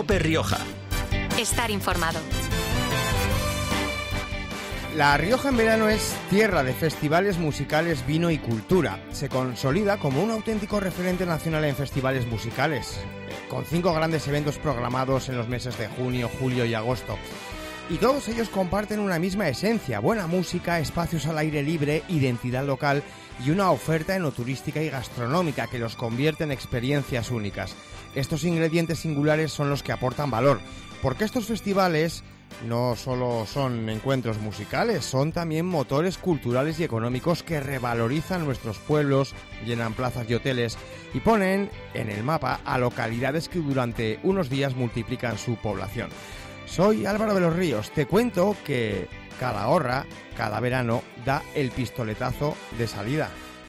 Cope Rioja. Estar informado. La Rioja en verano es tierra de festivales musicales, vino y cultura. Se consolida como un auténtico referente nacional en festivales musicales, con 5 grandes eventos programados en los meses de junio, julio y agosto. Y todos ellos comparten una misma esencia: buena música, espacios al aire libre, identidad local y una oferta enoturística y gastronómica que los convierte en experiencias únicas. Estos ingredientes singulares son los que aportan valor, porque estos festivales no solo son encuentros musicales, son también motores culturales y económicos que revalorizan nuestros pueblos, llenan plazas y hoteles y ponen en el mapa a localidades que durante unos días multiplican su población. Soy Álvaro de los Ríos, te cuento que Calahorra cada verano da el pistoletazo de salida.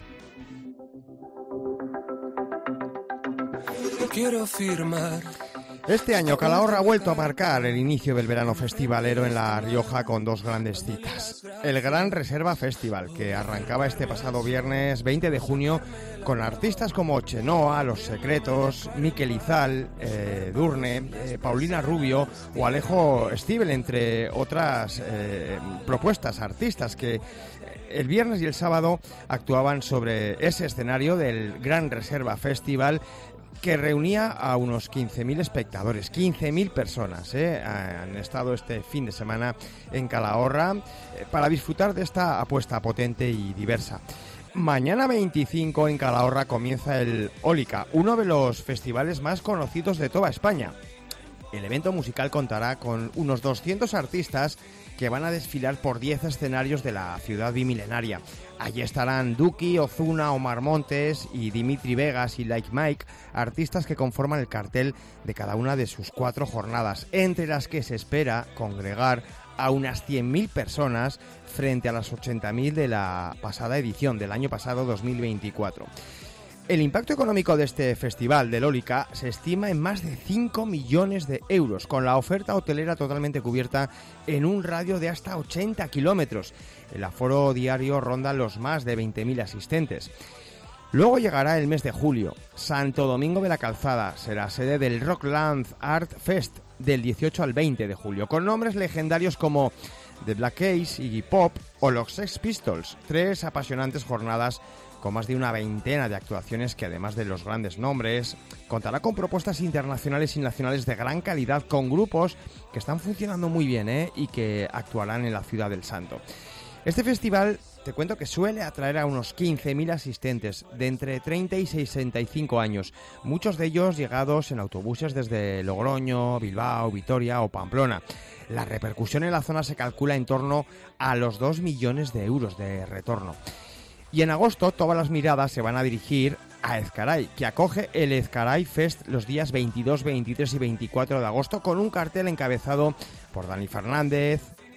Quiero firmar. Este año Calahorra ha vuelto a marcar el inicio del verano festivalero en La Rioja con 2 grandes citas. El Gran Reserva Festival, que arrancaba este pasado viernes 20 de junio con artistas como Chenoa, Los Secretos, Miquel Izal, Durne, Paulina Rubio o Alejo Stivel, entre otras propuestas artistas que el viernes y el sábado actuaban sobre ese escenario del Gran Reserva Festival, que reunía a unos 15.000 espectadores, 15.000 personas han estado este fin de semana en Calahorra para disfrutar de esta apuesta potente y diversa. Mañana 25 en Calahorra comienza el Ólica, uno de los festivales más conocidos de toda España. El evento musical contará con unos 200 artistas que van a desfilar por 10 escenarios de la ciudad bimilenaria. Allí estarán Duki, Ozuna, Omar Montes y Dimitri Vegas y Like Mike, artistas que conforman el cartel de cada una de sus 4 jornadas, entre las que se espera congregar a unas 100.000 personas frente a las 80.000 de la pasada edición, del año pasado 2024. El impacto económico de este festival del Ólica se estima en más de 5 millones de euros, con la oferta hotelera totalmente cubierta en un radio de hasta 80 kilómetros. El aforo diario ronda los más de 20.000 asistentes. Luego llegará el mes de julio. Santo Domingo de la Calzada será sede del Rockland Art Fest del 18 al 20 de julio, con nombres legendarios como The Black Keys, Iggy Pop o los Sex Pistols. 3 apasionantes jornadas con más de una veintena de actuaciones que, además de los grandes nombres, contará con propuestas internacionales y nacionales de gran calidad, con grupos que están funcionando muy bien y que actuarán en la Ciudad del Santo. Este festival, te cuento que suele atraer a unos 15.000 asistentes de entre 30 y 65 años, muchos de ellos llegados en autobuses desde Logroño, Bilbao, Vitoria o Pamplona. La repercusión en la zona se calcula en torno a los 2 millones de euros de retorno. Y en agosto todas las miradas se van a dirigir a Ezcaray, que acoge el Ezcaray Fest los días 22, 23 y 24 de agosto, con un cartel encabezado por Dani Fernández,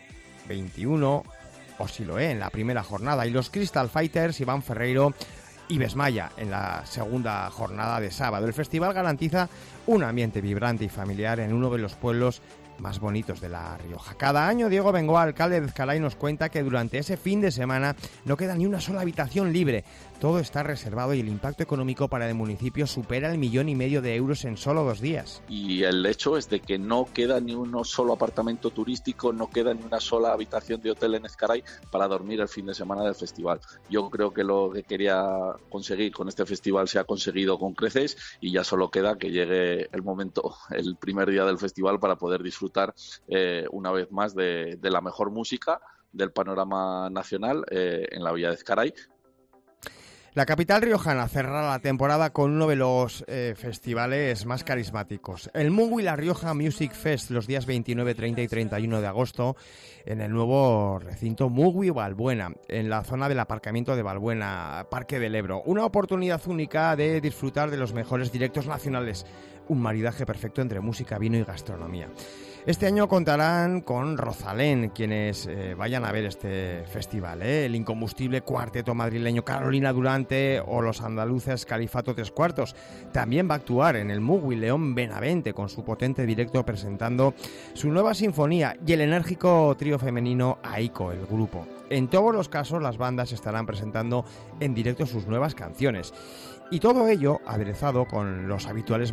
21, o Siloé en la primera jornada, y los Crystal Fighters, Iván Ferreiro y Besmaya en la segunda jornada de sábado. El festival garantiza un ambiente vibrante y familiar en uno de los pueblos más bonitos de La Rioja. Cada año Diego Bengoa, alcalde de Ezcaray, nos cuenta que durante ese fin de semana no queda ni una sola habitación libre. Todo está reservado y el impacto económico para el municipio supera el 1,5 millones de euros en solo 2 días. Y el hecho es de que no queda ni uno solo apartamento turístico, no queda ni una sola habitación de hotel en Ezcaray para dormir el fin de semana del festival. Yo creo que lo que quería conseguir con este festival se ha conseguido con creces y ya solo queda que llegue el momento, el primer día del festival, para poder disfrutar una vez más de la mejor música del panorama nacional en la villa de Ezcaray. La capital riojana cerrará la temporada con uno de los festivales más carismáticos, el Mugui La Rioja Music Fest, los días 29, 30 y 31 de agosto en el nuevo recinto Mugui Balbuena, en la zona del aparcamiento de Balbuena, Parque del Ebro. Una oportunidad única de disfrutar de los mejores directos nacionales, un maridaje perfecto entre música, vino y gastronomía. Este año contarán con Rosalén, quienes vayan a ver este festival, el incombustible cuarteto madrileño Carolina Durante o los andaluces Califato 3/4. También va a actuar en el Mugui León Benavente con su potente directo presentando su nueva sinfonía y el enérgico trío femenino Aiko, el grupo. En todos los casos las bandas estarán presentando en directo sus nuevas canciones. Y todo ello aderezado con los habituales manjares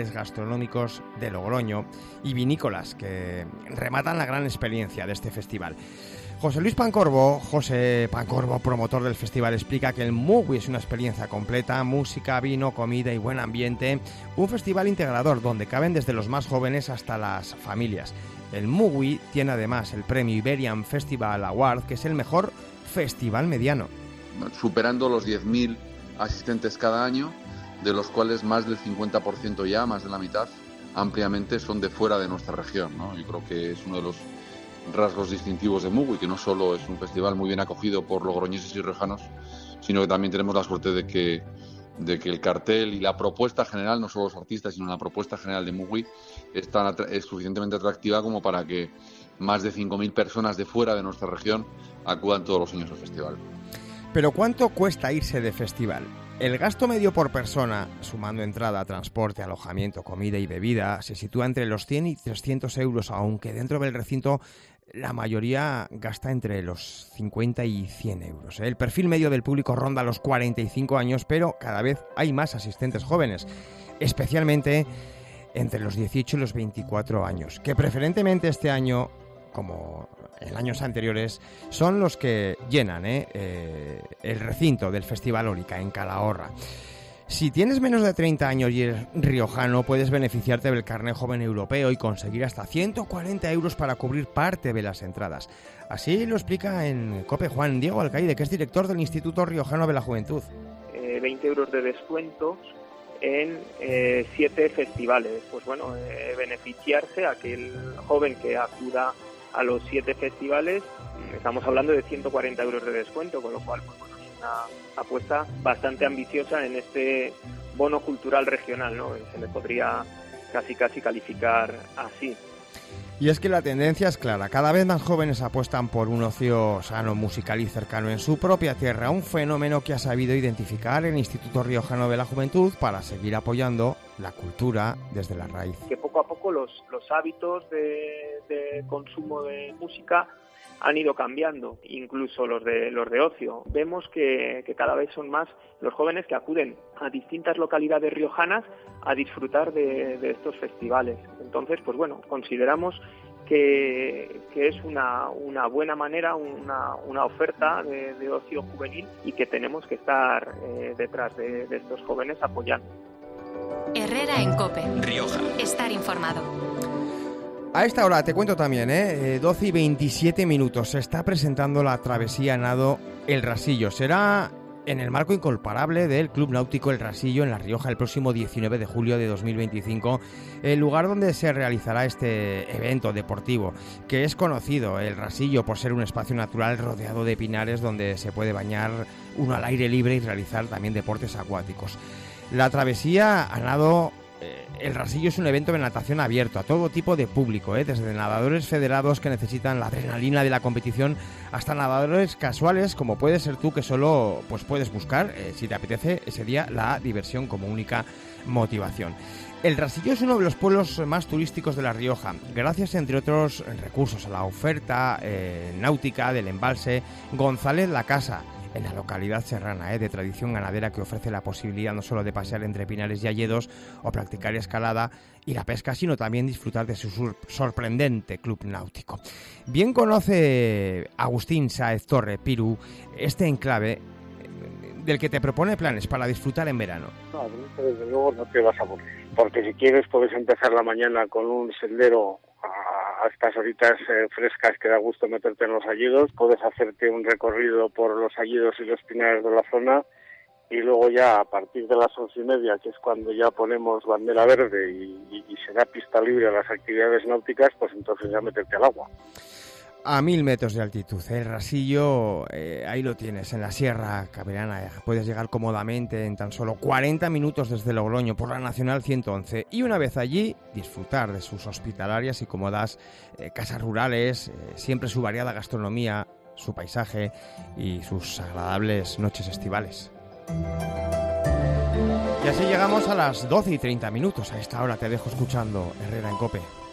locales gastronómicos de Logroño y vinícolas que rematan la gran experiencia de este festival. José Pancorbo, promotor del festival, explica que el Mugui es una experiencia completa: música, vino, comida y buen ambiente. Un festival integrador donde caben desde los más jóvenes hasta las familias. El Mugui tiene además el premio Iberian Festival Award, que es el mejor festival mediano. Superando los 10.000 asistentes cada año, de los cuales más del 50% ya, más de la mitad, ampliamente son de fuera de nuestra región, ¿no? Yo creo que es uno de los rasgos distintivos de Mugui, que no solo es un festival muy bien acogido por logroñeses y riojanos, sino que también tenemos la suerte de que el cartel y la propuesta general, no solo los artistas, sino la propuesta general de Mugui es suficientemente atractiva como para que más de 5.000 personas de fuera de nuestra región acudan todos los años al festival. Pero ¿cuánto cuesta irse de festival? El gasto medio por persona, sumando entrada, transporte, alojamiento, comida y bebida, se sitúa entre los 100 y 300 euros, aunque dentro del recinto la mayoría gasta entre los 50 y 100 euros. El perfil medio del público ronda los 45 años, pero cada vez hay más asistentes jóvenes, especialmente entre los 18 y los 24 años, que preferentemente este año, como en años anteriores, son los que llenan el recinto del Festival Órica en Calahorra. Si tienes menos de 30 años y eres riojano, puedes beneficiarte del carnet joven europeo y conseguir hasta 140 euros para cubrir parte de las entradas. Así lo explica en COPE Juan Diego Alcaide, que es director del Instituto Riojano de la Juventud. 20 euros de descuentos en 7 festivales. Pues bueno, beneficiarse a aquel joven que acuda a los 7 festivales, estamos hablando de 140 euros de descuento, con lo cual pues bueno, es una apuesta bastante ambiciosa en este bono cultural regional, ¿no? Se le podría casi calificar así. Y es que la tendencia es clara, cada vez más jóvenes apuestan por un ocio sano, musical y cercano en su propia tierra, un fenómeno que ha sabido identificar el Instituto Riojano de la Juventud para seguir apoyando la cultura desde la raíz. Que poco a poco los hábitos de consumo de música han ido cambiando, incluso los de ocio. Vemos que cada vez son más los jóvenes que acuden a distintas localidades riojanas a disfrutar de estos festivales. Entonces, pues bueno, consideramos que es una buena manera, una oferta de ocio juvenil y que tenemos que estar detrás de estos jóvenes apoyando. Herrera en COPE. Rioja. Estar informado. A esta hora te cuento también, 12 y 27 minutos, se está presentando la travesía a nado El Rasillo. Será en el marco incomparable del Club Náutico El Rasillo en La Rioja el próximo 19 de julio de 2025, el lugar donde se realizará este evento deportivo, que es conocido, El Rasillo, por ser un espacio natural rodeado de pinares donde se puede bañar uno al aire libre y realizar también deportes acuáticos. La travesía a nado El Rasillo es un evento de natación abierto a todo tipo de público, desde nadadores federados que necesitan la adrenalina de la competición hasta nadadores casuales como puedes ser tú, que solo pues puedes buscar, si te apetece, ese día la diversión como única motivación. El Rasillo es uno de los pueblos más turísticos de La Rioja, gracias entre otros recursos a la oferta náutica del embalse González La Casa, en la localidad serrana, de tradición ganadera, que ofrece la posibilidad no solo de pasear entre pinares y hayedos o practicar escalada y la pesca, sino también disfrutar de su sorprendente club náutico. Bien conoce Agustín Sáez Torre, Piru, este enclave del que te propone planes para disfrutar en verano. No, desde luego no te vas a aburrir, porque si quieres puedes empezar la mañana con un sendero a estas horitas frescas que da gusto meterte en los hayedos, puedes hacerte un recorrido por los hayedos y los pinares de la zona y luego ya a partir de las 11:30, que es cuando ya ponemos bandera verde y será pista libre a las actividades náuticas, pues entonces ya meterte al agua. A 1000 metros de altitud, el Rasillo, ahí lo tienes, en la Sierra Cabrerana. Puedes llegar cómodamente en tan solo 40 minutos desde Logroño por la Nacional 111 y una vez allí disfrutar de sus hospitalarias y cómodas casas rurales, siempre su variada gastronomía, su paisaje y sus agradables noches estivales. Y así llegamos a las 12 y 30 minutos. A esta hora te dejo escuchando Herrera en COPE.